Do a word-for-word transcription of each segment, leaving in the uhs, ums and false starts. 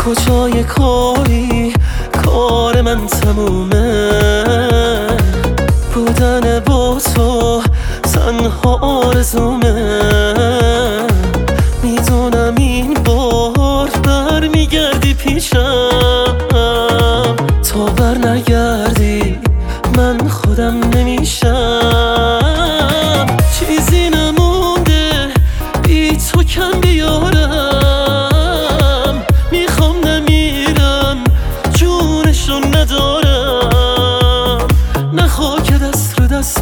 کجای کاری کار من تمومه، بودن با تو تنها آرزومه. میدونم این بار بر میگردی پیشم، تا بر نگردی من خودم نمیشم. چیزی نمونده بی تو کم بیارم، میخوام نمیرم جونشو ندارم، نخوا که دست رو دست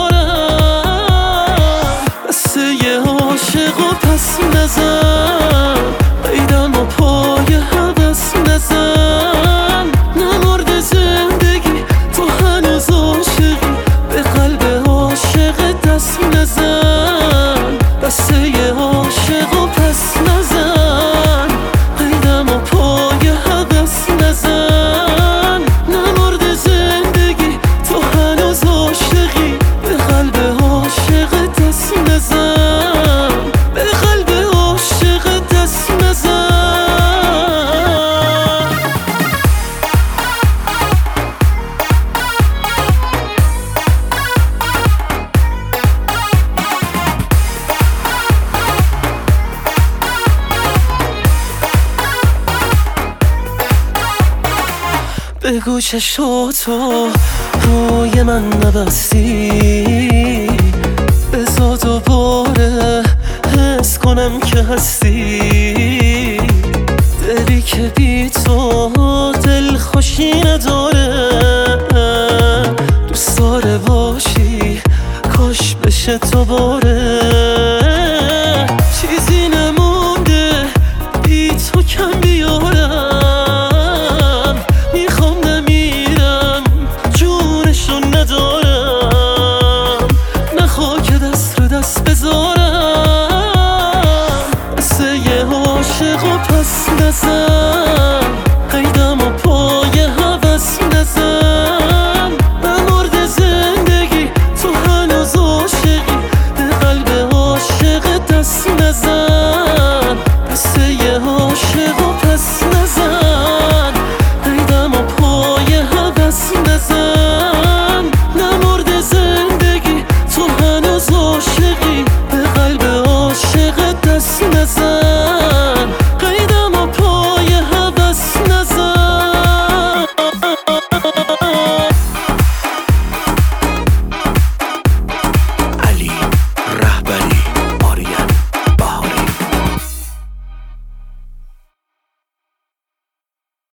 بذارم. بسه یه عاشق و پس نزن، قیدم و پای حوث نزن. نمرد زندگی تو هنوز عاشقی، به قلب عاشق دست نزن. بسه یه عاشق و پس نزن، قیدم و پای حوث نزن. نمرد زندگی تو هنوز عاشقی، به قلب عاشق دست نزن، به قلب عاشق دست نزن. بگو چشاتو روی من نبستی، بذار دوباره حس کنم که هستی. دلی که بی تو دل خوشی نداره، دوست داره باشی کاش بشه تو باره. چیزی نمونده بی تو کم بیارم، میخوام نمیرم جونشو ندارم، نخوا که دست رو دست بذارم. بسه یه عاشق و پس نزن، قیدم و پای حوث نزن. نمرد زندگی تو هنوز عاشقی، به قلب عاشق دست نزن. بسه یه عاشق و پس نزن، قیدم و پای حوث نزن. نمرد زندگی تو هنوز عاشقی، به قلب عاشق دست نزن.